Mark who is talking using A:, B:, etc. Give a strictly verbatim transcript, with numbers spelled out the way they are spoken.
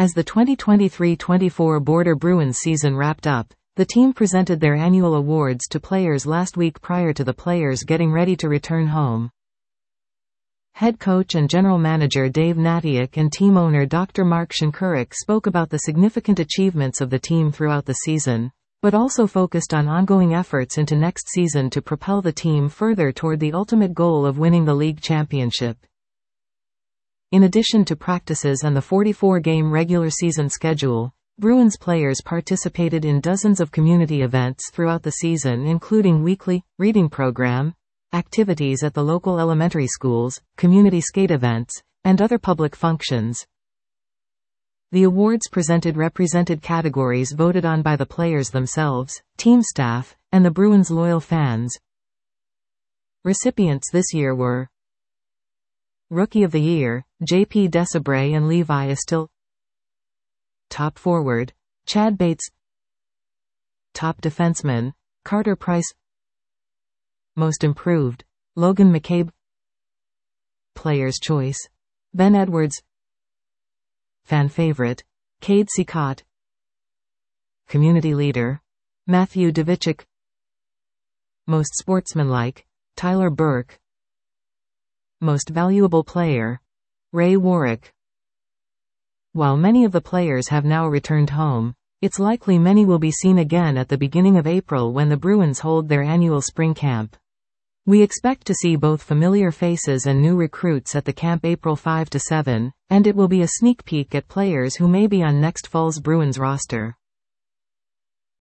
A: As the twenty twenty-three twenty-four Border Bruins season wrapped up, the team presented their annual awards to players last week prior to the players getting ready to return home. Head coach and general manager Dave Natiuk and team owner Doctor Mark Shinkaruk spoke about the significant achievements of the team throughout the season, but also focused on ongoing efforts into next season to propel the team further toward the ultimate goal of winning the league championship. In addition to practices and the forty-four game regular season schedule, Bruins players participated in dozens of community events throughout the season, including weekly reading program, activities at the local elementary schools, community skate events, and other public functions. The awards presented represented categories voted on by the players themselves, team staff, and the Bruins' loyal fans. Recipients this year were Rookie of the Year, J P Desabre and Levi Estil. Top Forward, Chad Bates. Top Defenseman, Carter Price. Most Improved, Logan McCabe. Player's Choice, Ben Edwards. Fan Favorite, Cade Cicotte. Community Leader, Matthew Davichik. Most Sportsmanlike, Tyler Burke. Most Valuable Player, Ray Warwick. While many of the players have now returned home, it's likely many will be seen again at the beginning of April when the Bruins hold their annual spring camp. We expect to see both familiar faces and new recruits at the camp April fifth to seventh, and it will be a sneak peek at players who may be on next fall's Bruins roster.